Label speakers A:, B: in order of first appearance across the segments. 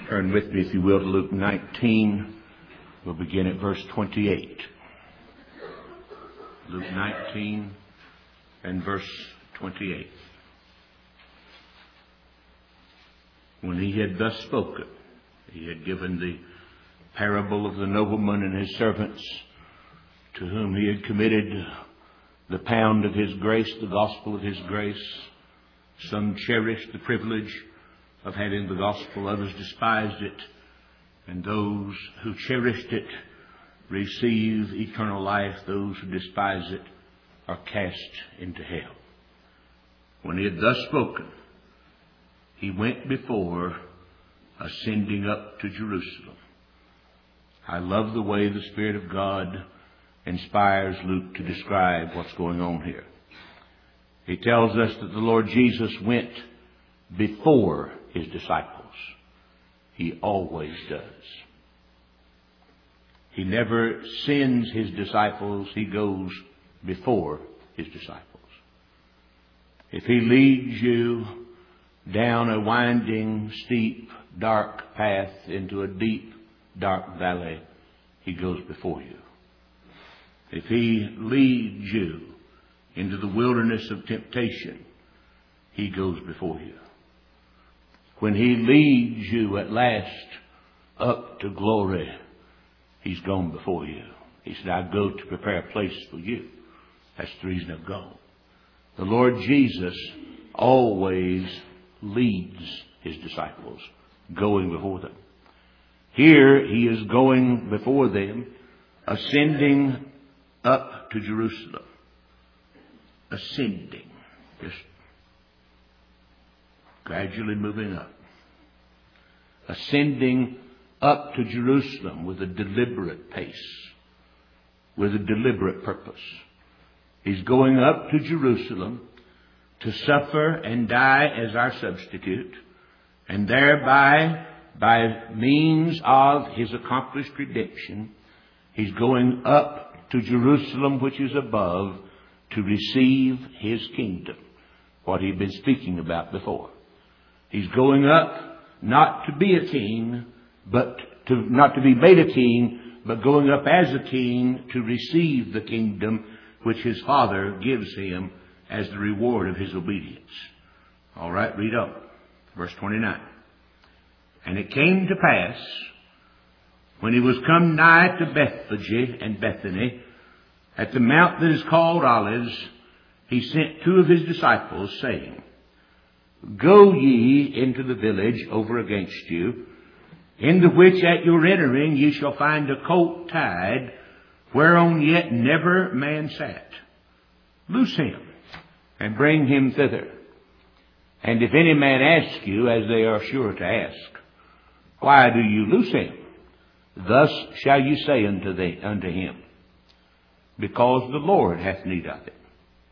A: Turn with me, if you will, to Luke 19. We'll begin at verse 28. Luke 19 and verse 28. When he had thus spoken, he had given the parable of the nobleman and his servants, to whom he had committed the pound of his grace, the gospel of his grace. Some cherished the privilege of having the gospel, others despised it, and those who cherished it receive eternal life. Those who despise it are cast into hell. When he had thus spoken, he went before, ascending up to Jerusalem. I love the way the Spirit of God inspires Luke to describe what's going on here. He tells us that the Lord Jesus went before his disciples. He always does. He never sends his disciples. He goes before his disciples. If he leads you down a winding, steep, dark path into a deep, dark valley, he goes before you. If he leads you into the wilderness of temptation, he goes before you. When he leads you at last up to glory, he's gone before you. He said, I go to prepare a place for you. That's the reason I've gone. The Lord Jesus always leads his disciples, going before them. Here he is going before them, ascending up to Jerusalem. Ascending. Just gradually moving up. Ascending up to Jerusalem with a deliberate pace, with a deliberate purpose. He's going up to Jerusalem to suffer and die as our substitute, and thereby, by means of his accomplished redemption, he's going up to Jerusalem which is above to receive his kingdom, what he'd been speaking about before. He's going up not to be a king, but not to be made a king, but going up as a king to receive the kingdom which his Father gives him as the reward of his obedience. All right, read on. Verse 29. And it came to pass, when he was come nigh to Bethphage and Bethany, at the mount that is called Olives, he sent two of his disciples, saying, Go ye into the village over against you, in the which at your entering ye shall find a colt tied, whereon yet never man sat. Loose him, and bring him thither. And if any man ask you, as they are sure to ask, Why do you loose him? Thus shall you say unto him, Because the Lord hath need of him.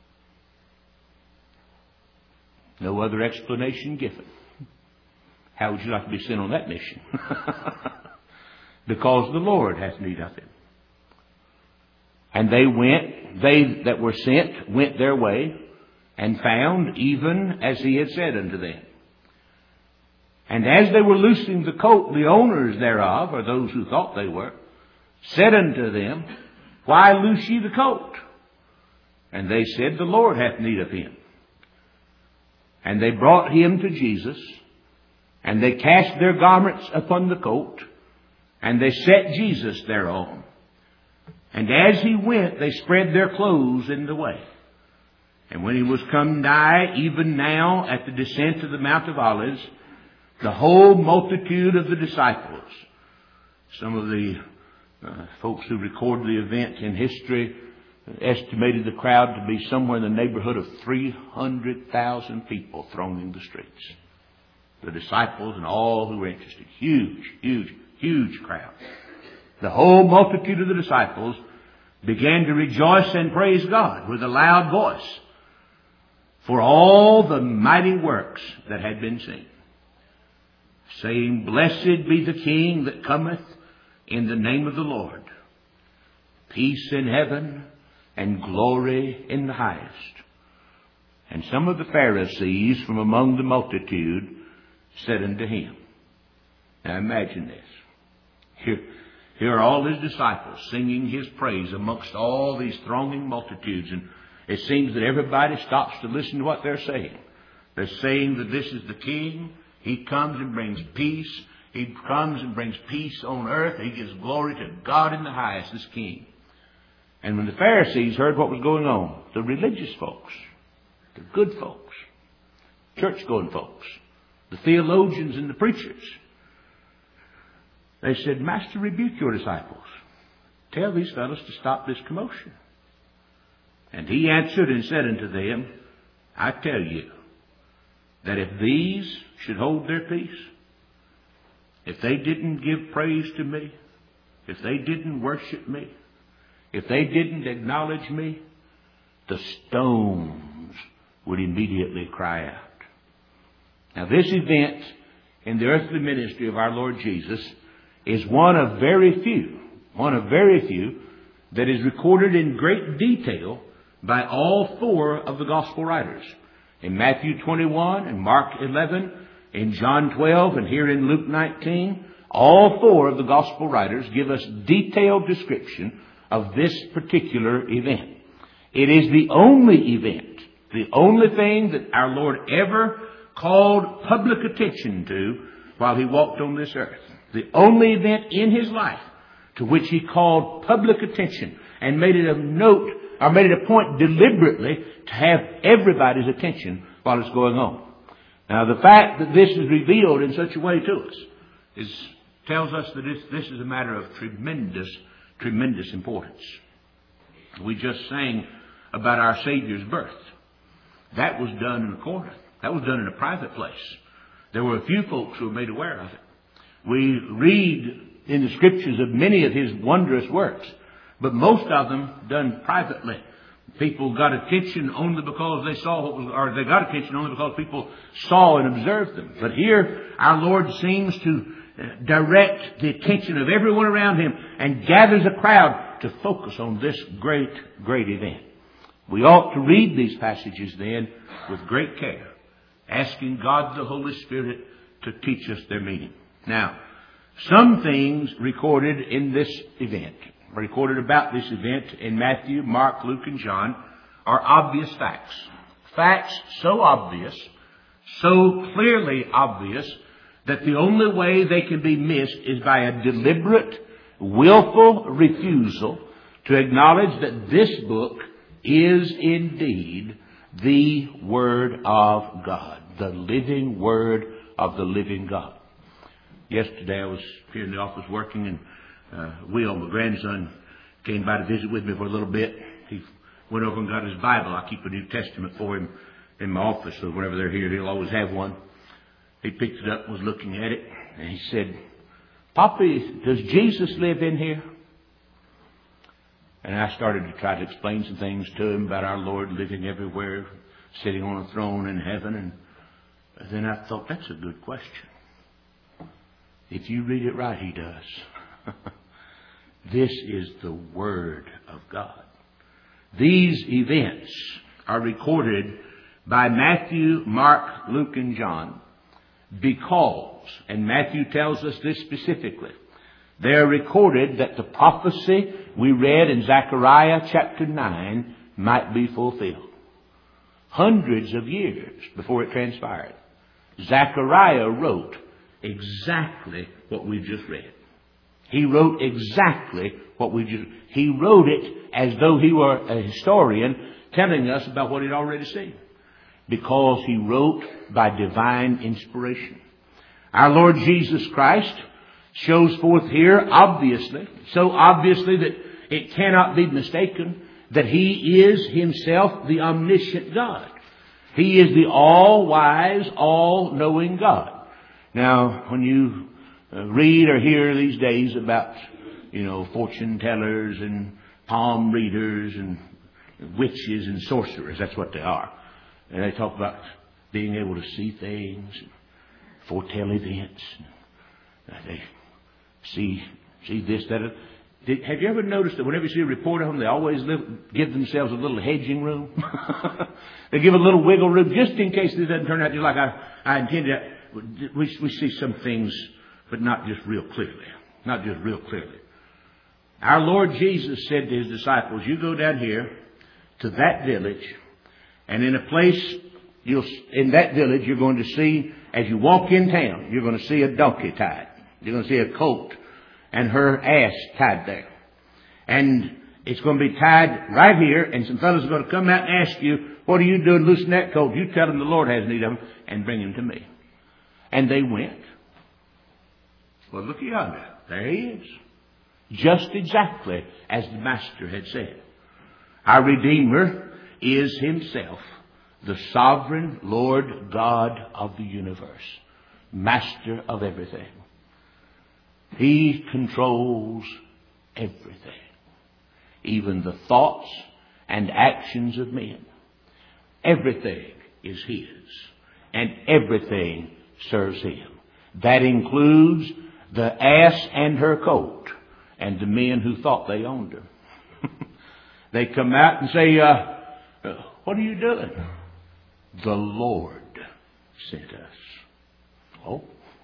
A: No other explanation given. How would you like to be sent on that mission? Because the Lord hath need of him. And they that were sent went their way, and found even as he had said unto them. And as they were loosing the colt, the owners thereof, or those who thought they were, said unto them, Why loose ye the colt? And they said, The Lord hath need of him. And they brought him to Jesus, and they cast their garments upon the colt, and they set Jesus thereon. And as he went, they spread their clothes in the way. And when he was come nigh, even now at the descent of the Mount of Olives, the whole multitude of the disciples, some of the folks who record the event in history estimated the crowd to be somewhere in the neighborhood of 300,000 people thronging the streets. The disciples and all who were interested. Huge crowd. The whole multitude of the disciples began to rejoice and praise God with a loud voice for all the mighty works that had been seen, saying, Blessed be the King that cometh in the name of the Lord. Peace in heaven and glory in the highest. And some of the Pharisees from among the multitude said unto him. Now imagine this. Here are all his disciples singing his praise amongst all these thronging multitudes, and it seems that everybody stops to listen to what they're saying. They're saying that this is the King. He comes and brings peace. He comes and brings peace on earth. He gives glory to God in the highest, this King. And when the Pharisees heard what was going on, the religious folks, the good folks, church-going folks, the theologians and the preachers, they said, Master, rebuke your disciples. Tell these fellows to stop this commotion. And he answered and said unto them, I tell you that if these should hold their peace, if they didn't give praise to me, if they didn't worship me, if they didn't acknowledge me, the stones would immediately cry out. Now this event in the earthly ministry of our Lord Jesus is one of very few that is recorded in great detail by all four of the gospel writers. In Matthew 21 and Mark 11, in John 12 and here in Luke 19, all four of the gospel writers give us detailed description of this particular event. It is the only event, the only thing that our Lord ever called public attention to while he walked on this earth. The only event in his life to which he called public attention and made it a note, or made it a point deliberately to have everybody's attention while it's going on. Now the fact that this is revealed in such a way to us tells us that this is a matter of tremendous importance. We just sang about our Savior's birth. That was done in a corner. That was done in a private place. There were a few folks who were made aware of it. We read in the Scriptures of many of his wondrous works, but most of them done privately. People got attention only because they saw what was, or they got attention only because people saw and observed them. But here, our Lord seems to direct the attention of everyone around him and gathers a crowd to focus on this great event. We ought to read these passages then with great care, asking God the Holy Spirit to teach us their meaning. Now, some things recorded in this event, recorded about this event in Matthew, Mark, Luke, and John, are obvious facts. Facts so obvious, so clearly obvious, that the only way they can be missed is by a deliberate, willful refusal to acknowledge that this book is indeed the Word of God, the living Word of the living God. Yesterday I was here in the office working, and Will, my grandson, came by to visit with me for a little bit. He went over and got his Bible. I keep a New Testament for him in my office, so whenever they're here, he'll always have one. He picked it up and was looking at it, and he said, Poppy, does Jesus live in here? And I started to try to explain some things to him about our Lord living everywhere, sitting on a throne in heaven. And then I thought, that's a good question. If you read it right, he does. This is the Word of God. These events are recorded by Matthew, Mark, Luke, and John because, and Matthew tells us this specifically, they are recorded that the prophecy we read in Zechariah chapter 9 might be fulfilled. Hundreds of years before it transpired, Zechariah wrote exactly what we've just read. He wrote exactly what he wrote it as though he were a historian telling us about what he'd already seen. Because he wrote by divine inspiration. Our Lord Jesus Christ shows forth here so obviously that it cannot be mistaken, that He is Himself the omniscient God. He is the all-wise, all-knowing God. Now, when you read or hear these days about, fortune tellers and palm readers and witches and sorcerers, that's what they are. And they talk about being able to see things, foretell events. They see this, that. Have you ever noticed that whenever you see a report of them, they always give themselves a little hedging room? They give a little wiggle room just in case this doesn't turn out just like I intended. We see some things but not just real clearly. Not just real clearly. Our Lord Jesus said to His disciples, you go down here to that village, and in a place, in that village you're going to see, as you walk in town, you're going to see a donkey tied. You're going to see a colt and her ass tied there. And it's going to be tied right here, and some fellows are going to come out and ask you, what are you doing loosening that colt? You tell them the Lord has need of them, and bring him to me. And they went. Well, look yonder. There he is. Just exactly as the Master had said. Our Redeemer is Himself, the sovereign Lord God of the universe, Master of everything. He controls everything, even the thoughts and actions of men. Everything is His, and everything serves Him. That includes the ass and her colt, and the men who thought they owned her. They come out and say, what are you doing? The Lord sent us. Oh.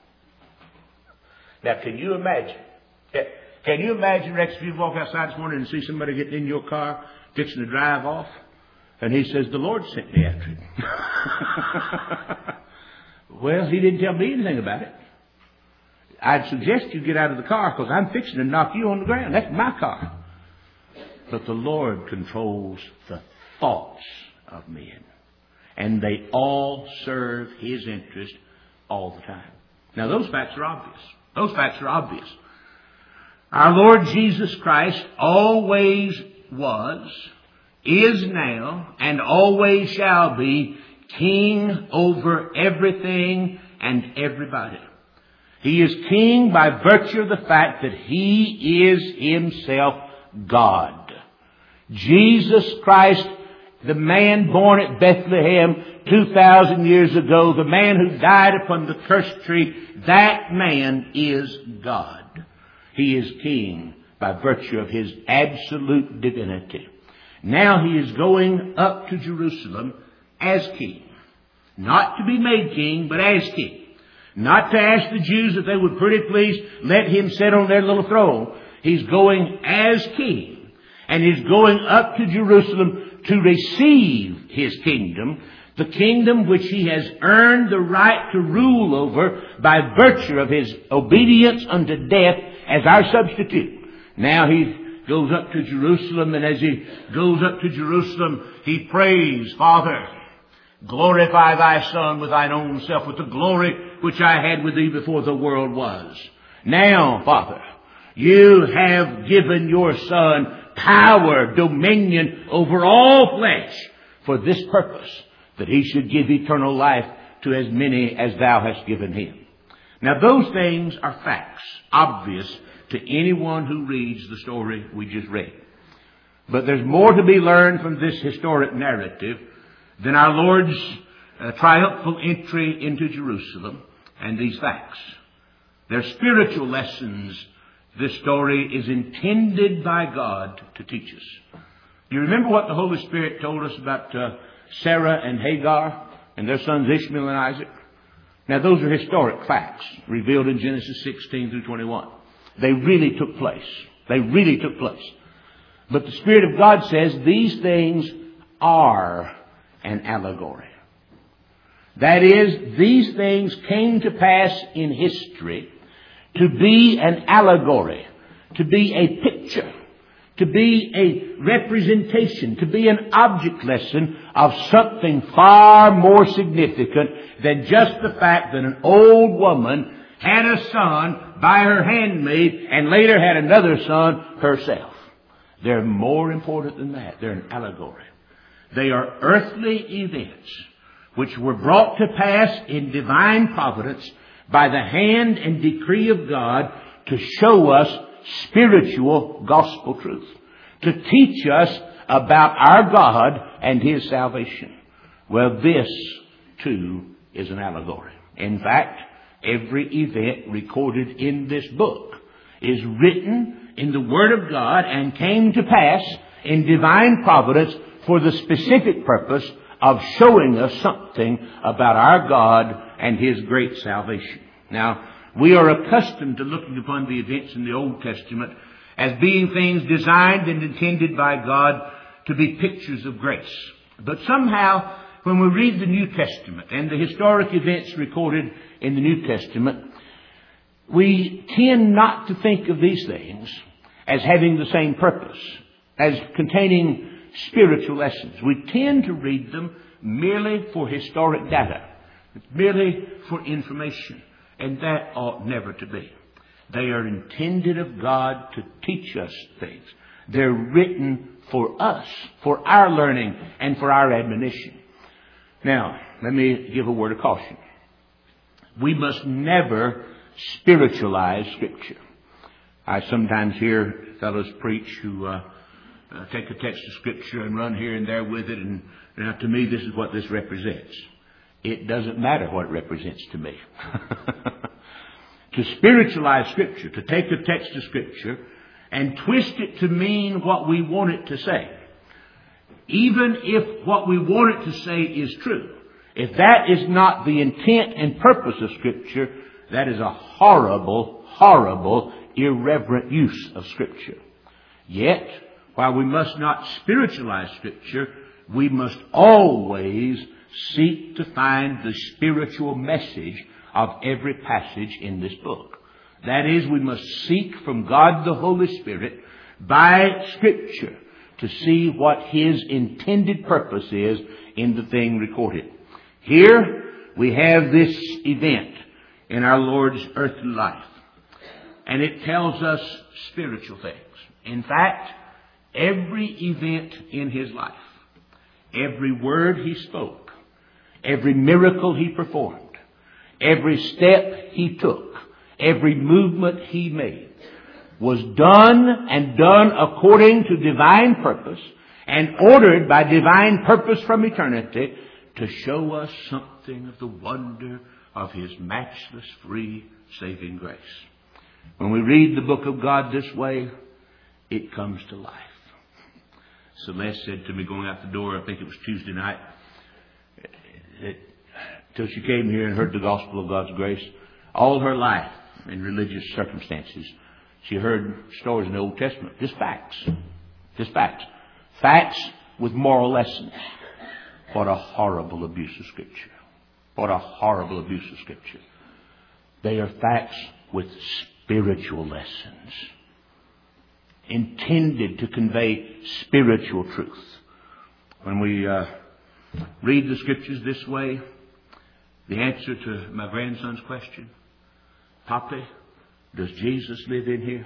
A: Now, can you imagine? Can you imagine, Rex, if you walk outside this morning and see somebody getting in your car, fixing to drive off, and he says, the Lord sent me after him. Well, he didn't tell me anything about it. I'd suggest you get out of the car because I'm fixing to knock you on the ground. That's my car. But the Lord controls the thoughts of men. And they all serve His interest all the time. Now, those facts are obvious. Those facts are obvious. Our Lord Jesus Christ always was, is now, and always shall be King over everything and everybody. He is King by virtue of the fact that He is Himself God. Jesus Christ, the man born at Bethlehem 2,000 years ago, the man who died upon the cursed tree, that man is God. He is King by virtue of His absolute divinity. Now He is going up to Jerusalem as King. Not to be made King, but as King. Not to ask the Jews if they would pretty please let Him sit on their little throne. He's going as King. And He's going up to Jerusalem to receive His kingdom. The kingdom which He has earned the right to rule over by virtue of His obedience unto death as our substitute. Now He goes up to Jerusalem, and as He goes up to Jerusalem, He prays, Father, glorify Thy Son with Thine own self, with the glory which I had with Thee before the world was. Now, Father, You have given Your Son power, dominion over all flesh for this purpose, that He should give eternal life to as many as Thou hast given Him. Now, those things are facts, obvious to anyone who reads the story we just read. But there's more to be learned from this historic narrative than our Lord's triumphal entry into Jerusalem and these facts. They're spiritual lessons this story is intended by God to teach us. You remember what the Holy Spirit told us about Sarah and Hagar and their sons Ishmael and Isaac? Now, those are historic facts revealed in Genesis 16 through 21. They really took place. They really took place. But the Spirit of God says these things are an allegory. That is, these things came to pass in history to be an allegory, to be a picture, to be a representation, to be an object lesson of something far more significant than just the fact that an old woman had a son by her handmaid and later had another son herself. They're more important than that. They're an allegory. They are earthly events which were brought to pass in divine providence by the hand and decree of God to show us spiritual gospel truth, to teach us about our God and His salvation. Well, this too is an allegory. In fact, every event recorded in this book is written in the Word of God and came to pass in divine providence for the specific purpose of showing us something about our God and His great salvation. Now, We are accustomed to looking upon the events in the Old Testament as being things designed and intended by God to be pictures of grace. But somehow, when we read the New Testament and the historic events recorded in the New Testament, we tend not to think of these things as having the same purpose, as containing spiritual lessons. We tend to read them merely for historic data, merely for information, and that ought never to be. They are intended of God to teach us things. They're written for us, for our learning and for our admonition. Now, let me give a word of caution. We must never spiritualize Scripture. I sometimes hear fellows preach who take a text of Scripture and run here and there with it, and now to me this is what this represents. It doesn't matter what it represents to me. To spiritualize Scripture, to take a text of Scripture and twist it to mean what we want it to say, even if what we want it to say is true, if that is not the intent and purpose of Scripture, that is a horrible, horrible, irreverent use of Scripture. Yet, while we must not spiritualize Scripture, we must always seek to find the spiritual message of every passage in this book. That is, we must seek from God the Holy Spirit by Scripture to see what His intended purpose is in the thing recorded. Here we have this event in our Lord's earthly life, and it tells us spiritual things. In fact, every event in His life, every word He spoke, every miracle He performed, every step He took, every movement He made, was done and done according to divine purpose and ordered by divine purpose from eternity to show us something of the wonder of His matchless, free, saving grace. When we read the book of God this way, it comes to life. Celeste said to me going out the door, I think it was Tuesday night, till she came here and heard the gospel of God's grace, all her life in religious circumstances, she heard stories in the Old Testament. Just facts. Just facts. Facts with moral lessons. What a horrible abuse of Scripture. What a horrible abuse of Scripture. They are facts with spiritual lessons, intended to convey spiritual truth. When we read the Scriptures this way, the answer to my grandson's question, Poppy, does Jesus live in here?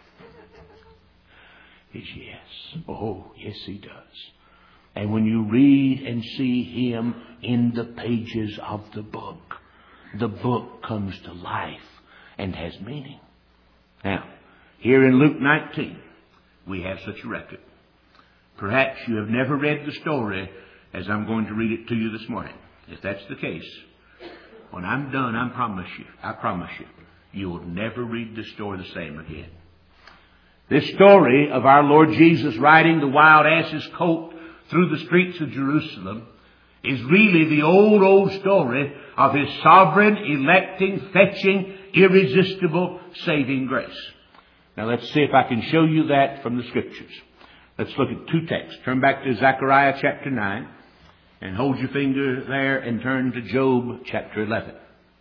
A: Is yes. Oh, yes, He does. And when you read and see Him in the pages of the book comes to life and has meaning. Now, here in Luke 19, we have such a record. Perhaps you have never read the story as I'm going to read it to you this morning. If that's the case, when I'm done, I promise you, you will never read the story the same again. This story of our Lord Jesus riding the wild ass's colt through the streets of Jerusalem is really the old story of His sovereign, electing, fetching, irresistible, saving grace. Now let's see if I can show you that from the Scriptures. Let's look at two texts. Turn back to Zechariah chapter 9 and hold your finger there and turn to Job chapter 11.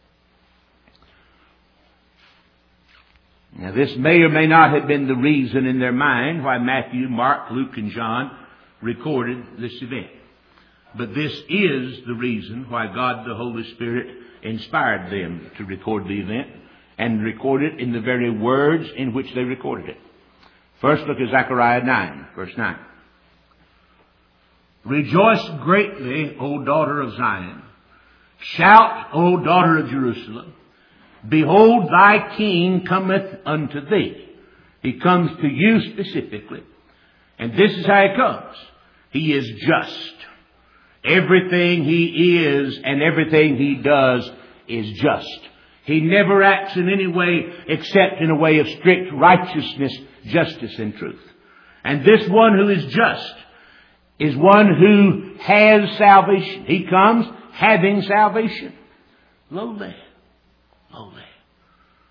A: Now this may or may not have been the reason in their mind why Matthew, Mark, Luke, and John recorded this event. But this is the reason why God the Holy Spirit inspired them to record the event and record it in the very words in which they recorded it. First, look at Zechariah 9, verse 9. Rejoice greatly, O daughter of Zion. Shout, O daughter of Jerusalem. Behold, thy king cometh unto thee. He comes to you specifically. And this is how He comes. He is just. Everything He is and everything He does is just. He never acts in any way except in a way of strict righteousness, justice, and truth. And this one who is just is one who has salvation. He comes having salvation. Lowly. Lowly.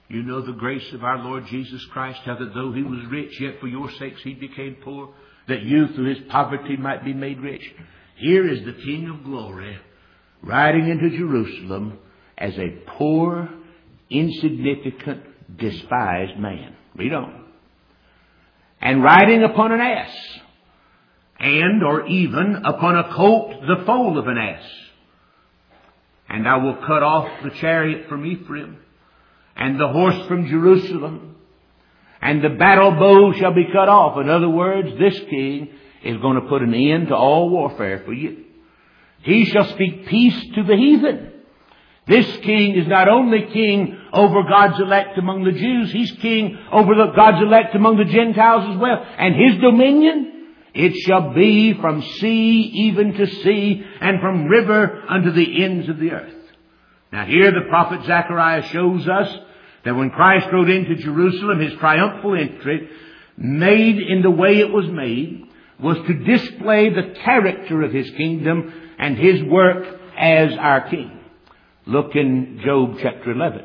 A: You know the grace of our Lord Jesus Christ, how that though He was rich, yet for your sakes He became poor, that you through His poverty might be made rich. Here is the King of glory riding into Jerusalem as a poor, insignificant, despised man. Read on. And riding upon an ass, and or even upon a colt the foal of an ass. And I will cut off the chariot from Ephraim, and the horse from Jerusalem, and the battle bow shall be cut off. In other words, this king is going to put an end to all warfare for you. He shall speak peace to the heathen. This king is not only king over God's elect among the Jews, he's king over God's elect among the Gentiles as well. And his dominion, it shall be from sea even to sea, and from river unto the ends of the earth. Now here the prophet Zechariah shows us that when Christ rode into Jerusalem, his triumphal entry, made in the way it was made, was to display the character of his kingdom and his work as our king. Look in Job chapter 11.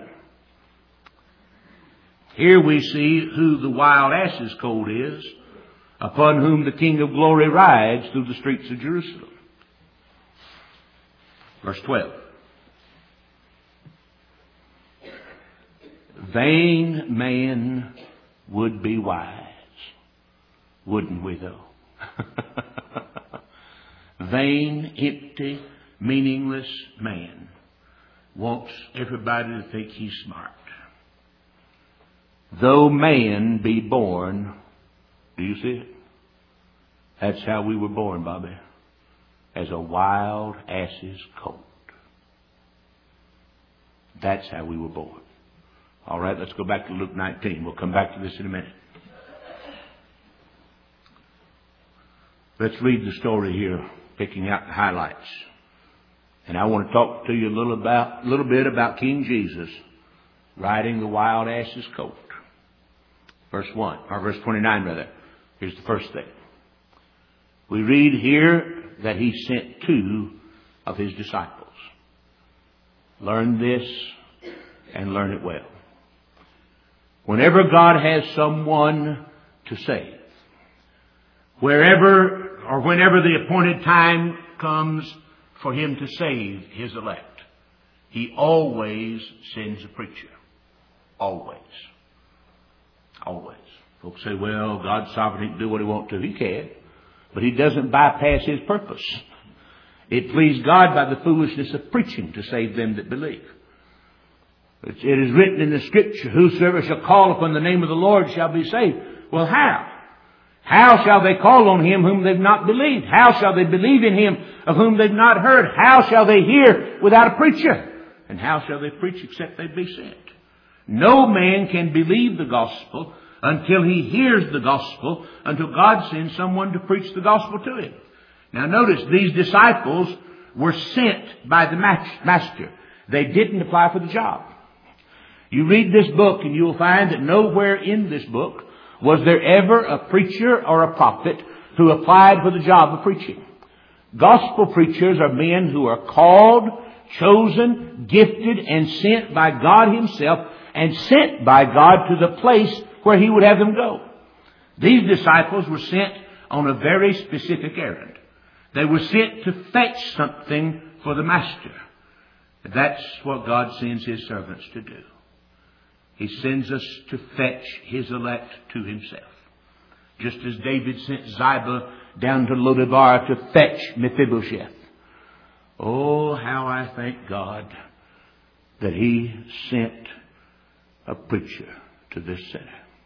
A: Here we see who the wild ass's colt is, upon whom the King of glory rides through the streets of Jerusalem. Verse 12. Vain man would be wise. Wouldn't we though? Vain, empty, meaningless man wants everybody to think he's smart. Though man be born, do you see it? That's how we were born, Bobby. As a wild ass's colt. That's how we were born. All right, let's go back to Luke 19. We'll come back to this in a minute. Let's read the story here, picking out the highlights. And I want to talk to you a little bit about King Jesus riding the wild ass's colt. Verse 29 rather. Here's the first thing. We read here that he sent 2 of his disciples. Learn this and learn it well. Whenever God has someone to save, whenever the appointed time comes for him to save his elect, he always sends a preacher. Always. Always. Folks say, well, God's sovereign, he can do what he wants to. He can. But he doesn't bypass his purpose. It pleased God by the foolishness of preaching to save them that believe. It is written in the Scripture, whosoever shall call upon the name of the Lord shall be saved. Well, how? How shall they call on him whom they've not believed? How shall they believe in him of whom they've not heard? How shall they hear without a preacher? And how shall they preach except they be sent? No man can believe the gospel until he hears the gospel, until God sends someone to preach the gospel to him. Now notice, these disciples were sent by the master. They didn't apply for the job. You read this book and you'll find that nowhere in this book was there ever a preacher or a prophet who applied for the job of preaching. Gospel preachers are men who are called, chosen, gifted, and sent by God himself, and sent by God to the place where he would have them go. These disciples were sent on a very specific errand. They were sent to fetch something for the master. That's what God sends his servants to do. He sends us to fetch his elect to himself. Just as David sent Ziba down to Lodebar to fetch Mephibosheth. Oh, how I thank God that he sent a preacher to this sinner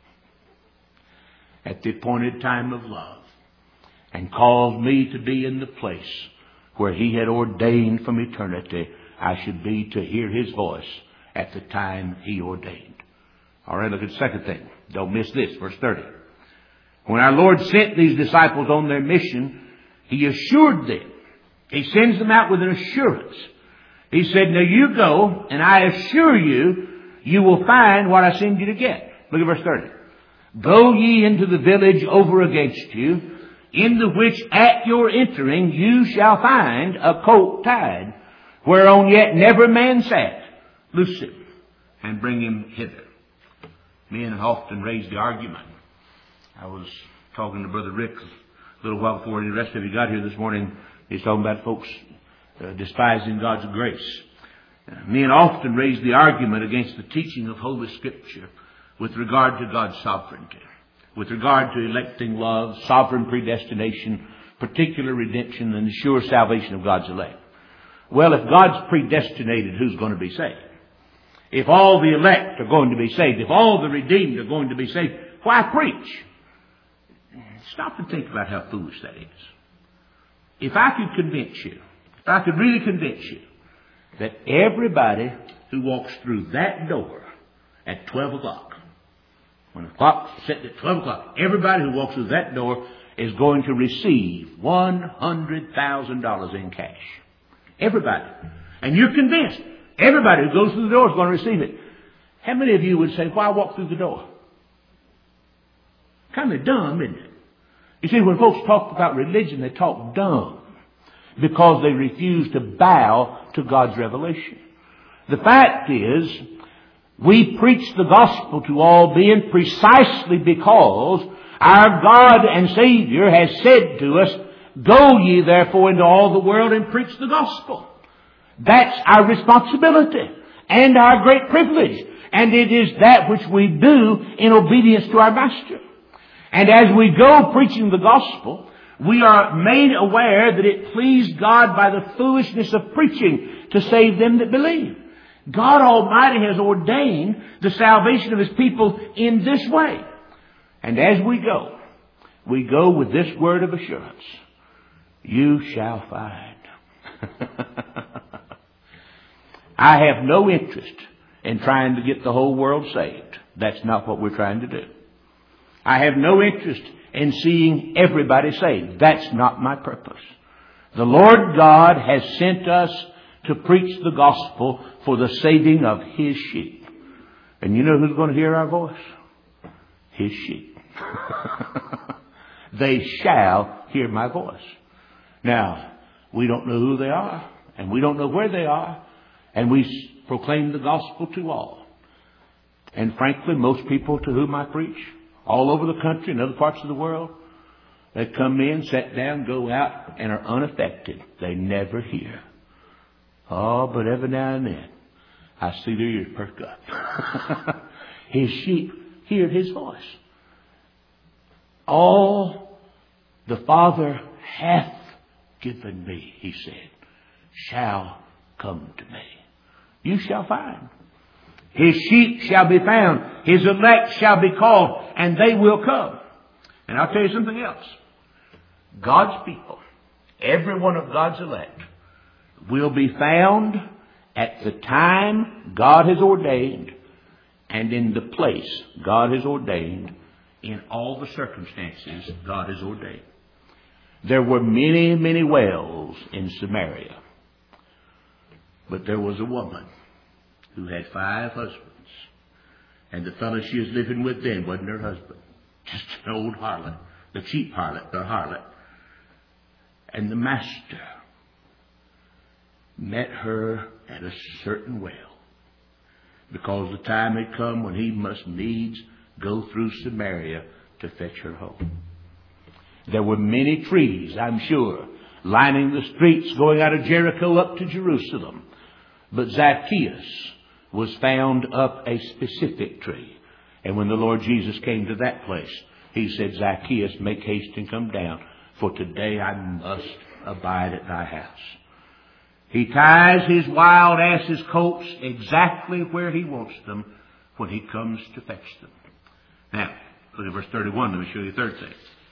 A: at the appointed time of love, and caused me to be in the place where he had ordained from eternity I should be, to hear his voice at the time he ordained. All right, look at the second thing. Don't miss this, verse 30. When our Lord sent these disciples on their mission, he assured them. He sends them out with an assurance. He said, now you go, and I assure you, you will find what I send you to get. Look at verse 30. Go ye into the village over against you, in the which at your entering you shall find a colt tied, whereon yet never man sat. Loose him and bring him hither. Men often raise the argument. I was talking to Brother Rick a little while before the rest of you got here this morning. He's talking about folks despising God's grace. Men often raise the argument against the teaching of Holy Scripture with regard to God's sovereignty, with regard to electing love, sovereign predestination, particular redemption, and the sure salvation of God's elect. Well, if God's predestinated who's going to be saved, if all the elect are going to be saved, if all the redeemed are going to be saved, why preach? Stop and think about how foolish that is. If I could convince you, if I could really convince you that everybody who walks through that door at 12 o'clock, when the clock's set at 12 o'clock, everybody who walks through that door is going to receive $100,000 in cash. Everybody. And you're convinced everybody who goes through the door is going to receive it. How many of you would say, why walk through the door? Kind of dumb, isn't it? You see, when folks talk about religion, they talk dumb because they refuse to bow to God's revelation. The fact is, we preach the gospel to all men precisely because our God and Savior has said to us, go ye therefore into all the world and preach the gospel. That's our responsibility and our great privilege. And it is that which we do in obedience to our Master. And as we go preaching the gospel, we are made aware that it pleased God by the foolishness of preaching to save them that believe. God Almighty has ordained the salvation of His people in this way. And as we go with this word of assurance. You shall find. I have no interest in trying to get the whole world saved. That's not what we're trying to do. I have no interest in seeing everybody saved. That's not my purpose. The Lord God has sent us to preach the gospel for the saving of His sheep. And you know who's going to hear our voice? His sheep. They shall hear my voice. Now, we don't know who they are, and we don't know where they are, and we proclaim the gospel to all. And frankly, most people to whom I preach, all over the country and other parts of the world, they come in, sit down, go out, and are unaffected. They never hear. Oh, but every now and then, I see their ears perk up. His sheep hear His voice. All the Father hath given me, He said, shall come to me. You shall find. His sheep shall be found. His elect shall be called, and they will come. And I'll tell you something else. God's people, every one of God's elect, will be found at the time God has ordained and in the place God has ordained in all the circumstances God has ordained. There were many, many wells in Samaria. But there was a woman who had 5 husbands. And the fellow she was living with then wasn't her husband. Just an old harlot. The cheap harlot, the harlot. And the Master met her at a certain well. Because the time had come when He must needs go through Samaria to fetch her home. There were many trees, I'm sure, lining the streets going out of Jericho up to Jerusalem. But Zacchaeus was found up a specific tree. And when the Lord Jesus came to that place, He said, Zacchaeus, make haste and come down, for today I must abide at thy house. He ties his wild ass's coats exactly where He wants them when He comes to fetch them. Now, look at verse 31. Let me show you the third thing.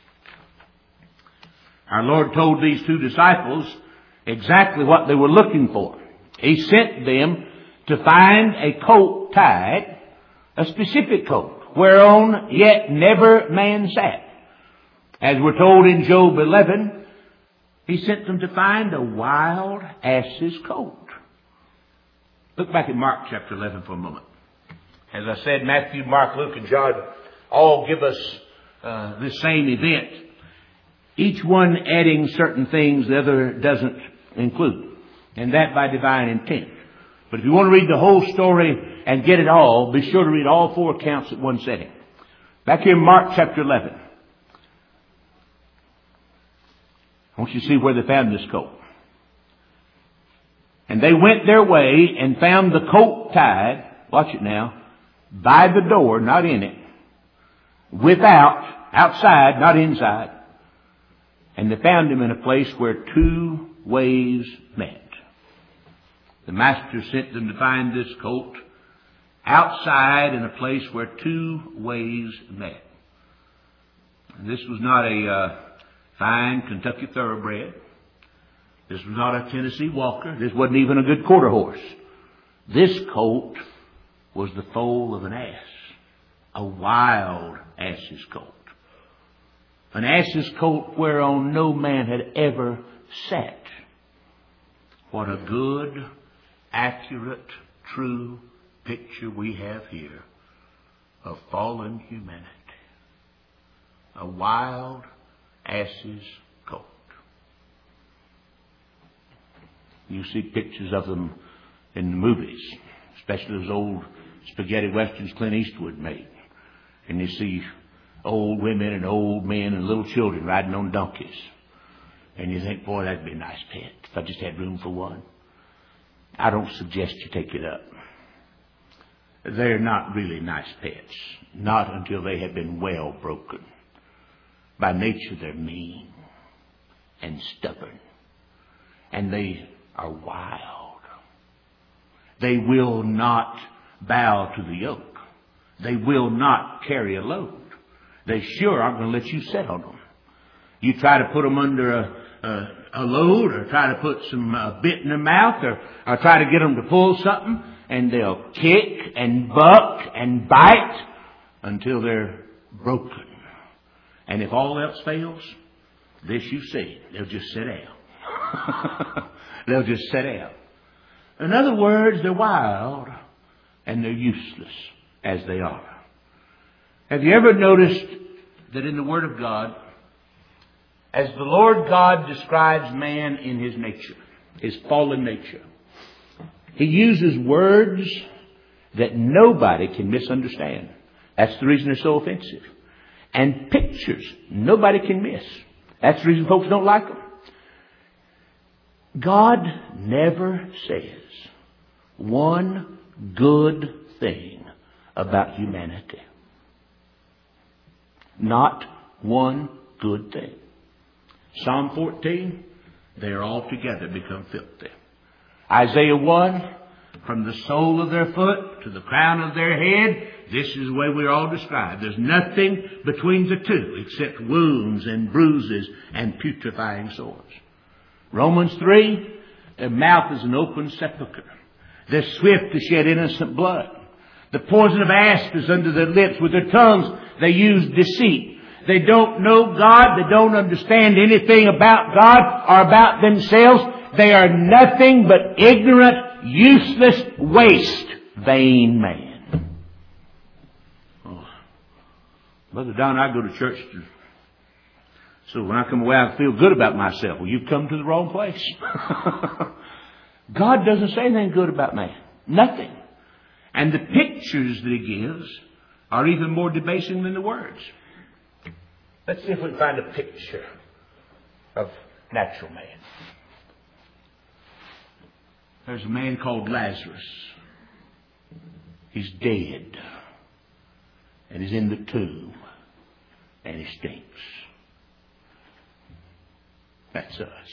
A: Our Lord told these 2 disciples exactly what they were looking for. He sent them to find a coat tied, a specific coat, whereon yet never man sat. As we're told in Job 11, He sent them to find a wild ass's coat. Look back at Mark chapter 11 for a moment. As I said, Matthew, Mark, Luke, and John all give us this same event. Each one adding certain things the other doesn't include. And that by divine intent. But if you want to read the whole story and get it all, be sure to read all 4 accounts at one setting. Back here in Mark chapter 11. I want you to see where they found this colt. And they went their way and found the colt tied, watch it now, by the door, not in it, without, outside, not inside. And they found him in a place where 2 ways met. The master sent them to find this colt outside in a place where 2 ways met. And this was not a fine Kentucky thoroughbred. This was not a Tennessee Walker. This wasn't even a good quarter horse. This colt was the foal of an ass. A wild ass's colt. An ass's colt whereon no man had ever sat. What a good, accurate, true picture we have here of fallen humanity. A wild ass's colt. You see pictures of them in the movies, especially those old spaghetti westerns Clint Eastwood made. And you see old women and old men and little children riding on donkeys. And you think, boy, that'd be a nice pet if I just had room for one. I don't suggest you take it up. They're not really nice pets. Not until they have been well broken. By nature, they're mean and stubborn. And they are wild. They will not bow to the yoke. They will not carry a load. They sure aren't going to let you sit on them. You try to put them under a load, or try to put some bit in their mouth, or try to get them to pull something, and they'll kick and buck and bite until they're broken. And if all else fails, this you see, they'll just sit down. They'll just sit down. In other words, they're wild and they're useless as they are. Have you ever noticed that in the Word of God, as the Lord God describes man in his nature, his fallen nature, He uses words that nobody can misunderstand. That's the reason they're so offensive. And pictures nobody can miss. That's the reason folks don't like them. God never says one good thing about humanity. Not one good thing. Psalm 14, they are altogether become filthy. Isaiah 1, from the sole of their foot to the crown of their head, this is the way we're all described. There's nothing between the two except wounds and bruises and putrefying sores. Romans 3, their mouth is an open sepulchre. They're swift to shed innocent blood. The poison of asp is under their lips. With their tongues they use deceit. They don't know God. They don't understand anything about God or about themselves. They are nothing but ignorant, useless waste, vain man. Oh. Brother Don, I go to church so when I come away I feel good about myself. Well, you've come to the wrong place. God doesn't say anything good about man. Nothing. And the pictures that He gives are even more debasing than the words. Let's see if we can find a picture of natural man. There's a man called Lazarus. He's dead. And he's in the tomb. And he stinks. That's us.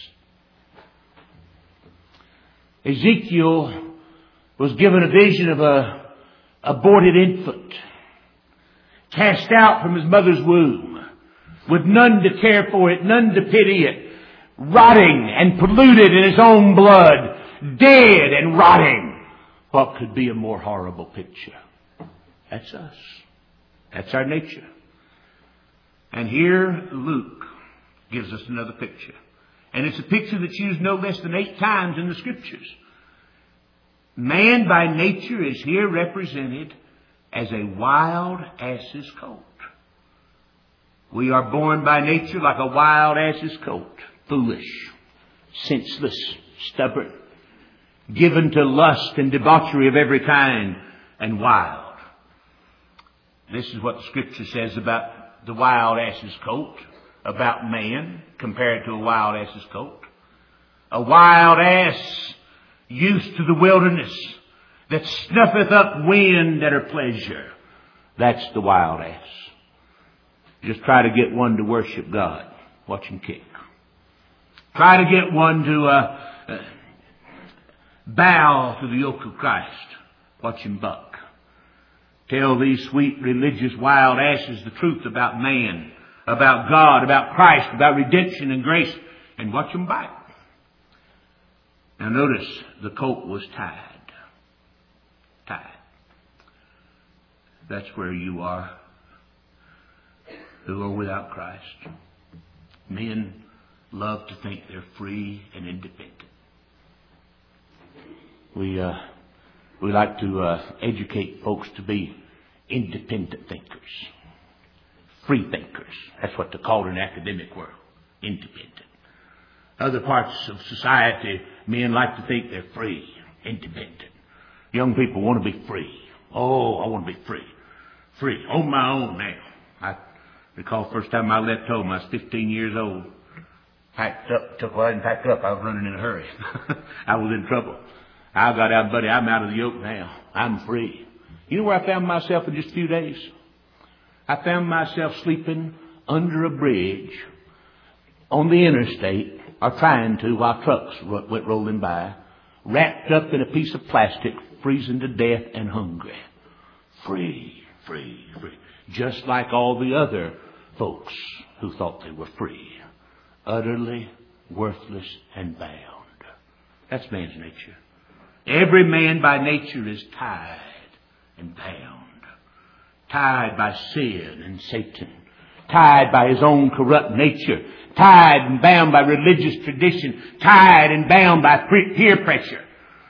A: Ezekiel was given a vision of a aborted infant, cast out from his mother's womb, with none to care for it, none to pity it, rotting and polluted in its own blood, dead and rotting. What could be a more horrible picture? That's us. That's our nature. And here Luke gives us another picture. And it's a picture that's used no less than 8 times in the Scriptures. Man by nature is here represented as a wild ass's colt. We are born by nature like a wild ass's colt. Foolish, senseless, stubborn. given to lust and debauchery of every kind, and wild. This is what the Scripture says about the wild ass's coat, about man compared to a wild ass's coat. A wild ass used to the wilderness, that snuffeth up wind at her pleasure. That's the wild ass. Just try to get one to worship God. Watch him kick. Try to get one to bow to the yoke of Christ. Watch him buck. Tell these sweet religious wild asses the truth about man, about God, about Christ, about redemption and grace, and watch them bite. Now notice the coat was tied. Tied. That's where you are who are without Christ. Men love to think they're free and independent. We like to educate folks to be independent thinkers. Free thinkers. That's what they're called in the academic world. Independent. Other parts of society, men like to think they're free, independent. Young people want to be free. Oh, I want to be free. Free. On my own now. I recall the first time I left home, I was 15 years old. Packed up. I didn't pack up. I was running in a hurry. I was in trouble. I got out, buddy. I'm out of the yoke now. I'm free. You know where I found myself in just a few days? I found myself sleeping under a bridge on the interstate, or trying to, while trucks went rolling by, wrapped up in a piece of plastic, freezing to death and hungry. Free, free, free. Just like all the other folks who thought they were free. Utterly worthless and bound. That's man's nature. Every man by nature is tied and bound. Tied by sin and Satan. Tied by his own corrupt nature. Tied and bound by religious tradition. Tied and bound by peer pressure.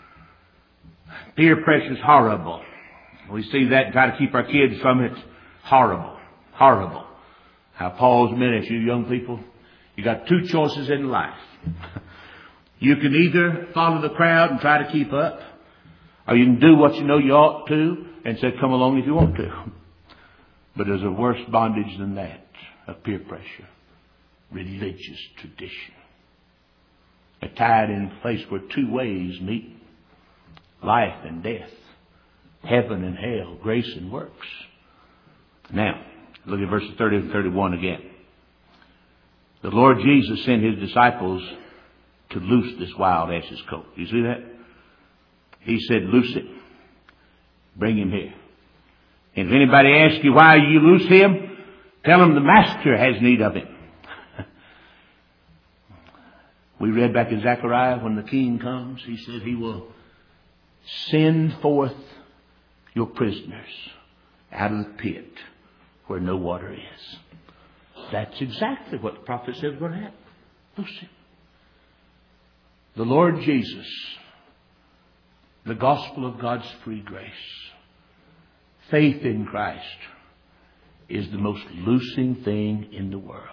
A: Peer pressure is horrible. We see that and try to keep our kids from it. Horrible. Horrible. How Paul's ministry, you young people, you got two choices in life. You can either follow the crowd and try to keep up, or you can do what you know you ought to and say, come along if you want to. But there's a worse bondage than that of peer pressure. Religious tradition. A tied in place where two ways meet. Life and death. Heaven and hell. Grace and works. Now, look at verses 30 and 31 again. The Lord Jesus sent his disciples to loose this wild ass's coat. You see that? He said, loose it. Bring him here. And if anybody asks you why you loose him, tell him the master has need of him. We read back in Zechariah, when the king comes, he said he will send forth your prisoners out of the pit where no water is. That's exactly what the prophet said was going to happen. Loose him. The Lord Jesus, the gospel of God's free grace, faith in Christ, is the most loosing thing in the world.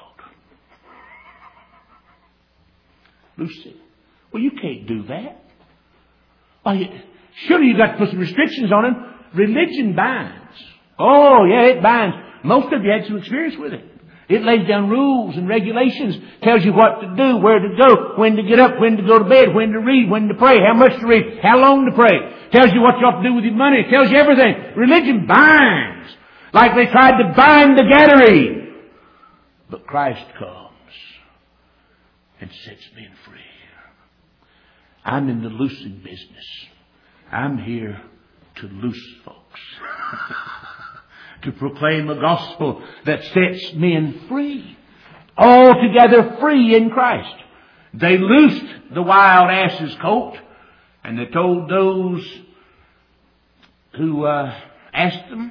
A: Loosing. Well, you can't do that. Why, surely you've got to put some restrictions on him. Religion binds. Oh, yeah, it binds. Most of you had some experience with it. It lays down rules and regulations, tells you what to do, where to go, when to get up, when to go to bed, when to read, when to pray, how much to read, how long to pray. Tells you what you ought to do with your money. It tells you everything. Religion binds. Like they tried to bind the Gadarene. But Christ comes and sets men free. I'm in the loosing business. I'm here to loose folks. To proclaim a gospel that sets men free. Altogether free in Christ. They loosed the wild ass's coat, and they told those who asked them,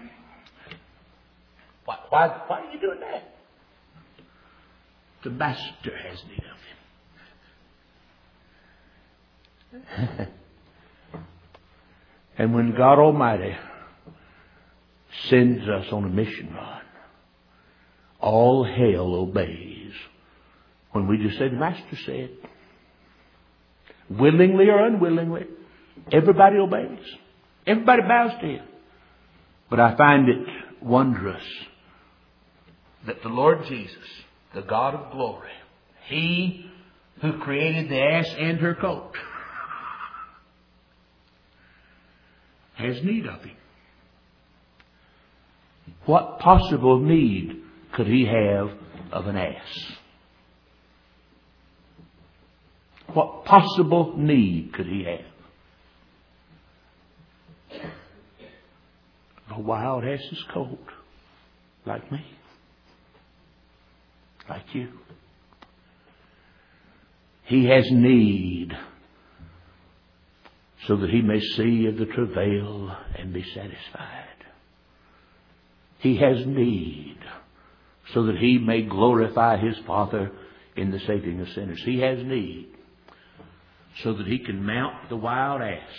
A: why are you doing that? The master has need of him. And when God Almighty sends us on a mission run, all hell obeys when we just say, the master said. Willingly or unwillingly, Everybody obeys. Everybody bows to Him. But I find it wondrous that the Lord Jesus, the God of glory, He who created the ass and her coat, has need of Him. What possible need could He have of an ass? What possible need could He have? A wild ass's coat, like me, like you. He has need so that He may see of the travail and be satisfied. He has need so that He may glorify His Father in the saving of sinners. He has need so that He can mount the wild ass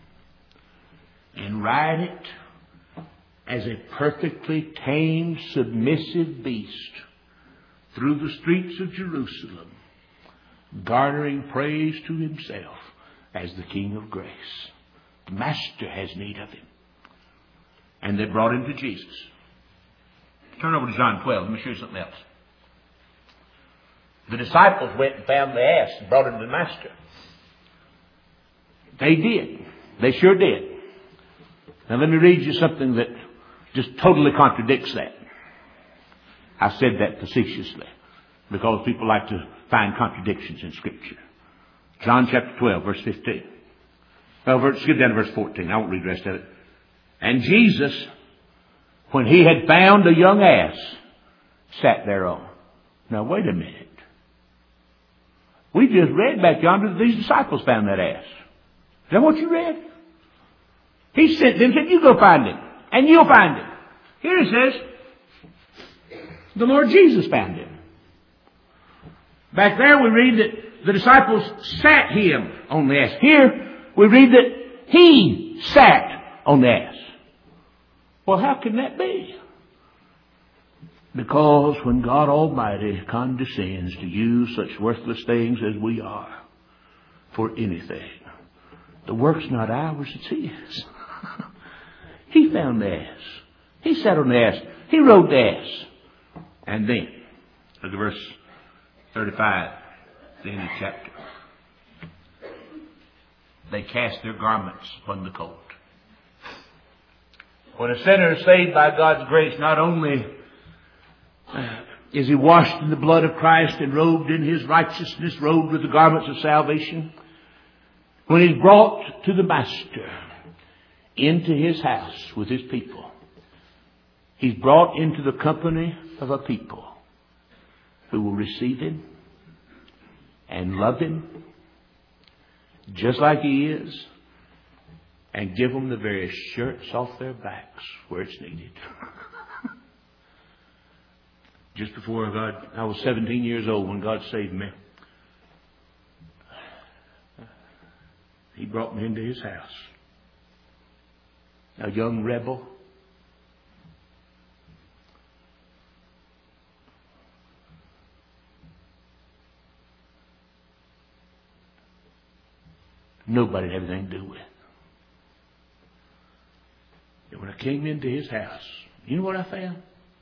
A: and ride it as a perfectly tamed, submissive beast through the streets of Jerusalem, garnering praise to Himself as the King of grace. The Master has need of Him. And they brought Him to Jesus. Turn over to John 12. Let me show you something else. The disciples went and found the ass and brought him to the Master. They did. They sure did. Now let me read you something that just totally contradicts that. I said that facetiously because people like to find contradictions in Scripture. John chapter 12, verse 15. Well, skip down to verse 14. I won't read the rest of it. And Jesus, when He had found a young ass, sat thereon. Now wait a minute. We just read back yonder that these disciples found that ass. Is that what you read? He sent them and said, you go find him. And you'll find him. Here it says, the Lord Jesus found him. Back there we read that the disciples sat Him on the ass. Here we read that He sat on the ass. Well, how can that be? Because when God Almighty condescends to use such worthless things as we are for anything, the work's not ours, it's His. He found the ass. He sat on the ass. He rode the ass. And then, look at verse 35, the end of the chapter. They cast their garments upon the colt. When a sinner is saved by God's grace, not only is he washed in the blood of Christ and robed in His righteousness, robed with the garments of salvation, when he's brought to the Master into His house with His people, he's brought into the company of a people who will receive Him and love Him just like He is, and give them the very shirts off their backs where it's needed. Just before I was 17 years old when God saved me. He brought me into His house. A young rebel. Nobody had anything to do with. And when I came into His house, you know what I found?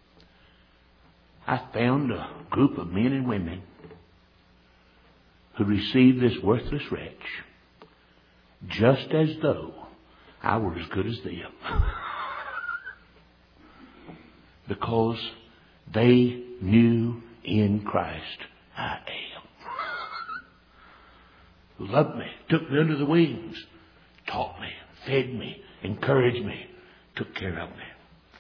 A: I found a group of men and women who received this worthless wretch just as though I were as good as them. Because they knew in Christ I am. Who loved me, took me under the wings, taught me, fed me, encouraged me, took care of me.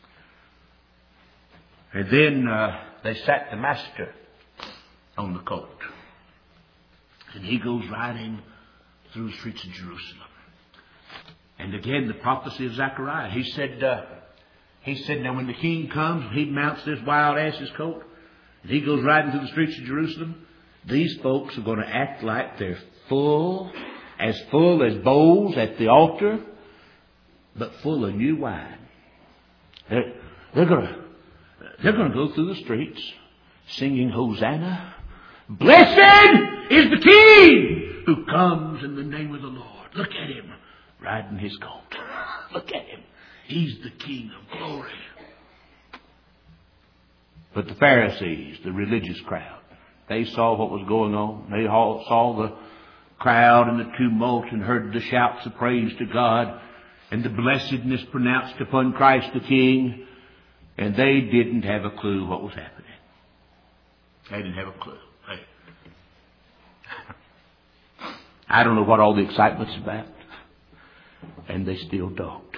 A: And then they sat the Master on the colt. And He goes riding through the streets of Jerusalem. And again, the prophecy of Zechariah. He said, now when the King comes, He mounts this wild ass's coat, and He goes riding through the streets of Jerusalem, these folks are going to act like they're full as bowls at the altar, but full of new wine. They're going to go through the streets singing Hosanna. Blessed is the King who comes in the name of the Lord. Look at Him. riding his colt. Look at him. He's the King of glory. But the Pharisees, the religious crowd, they saw what was going on. They all saw the crowd and the tumult and heard the shouts of praise to God and the blessedness pronounced upon Christ the King. And they didn't have a clue what was happening. They didn't have a clue. I don't know what all the excitement's about. And they still don't.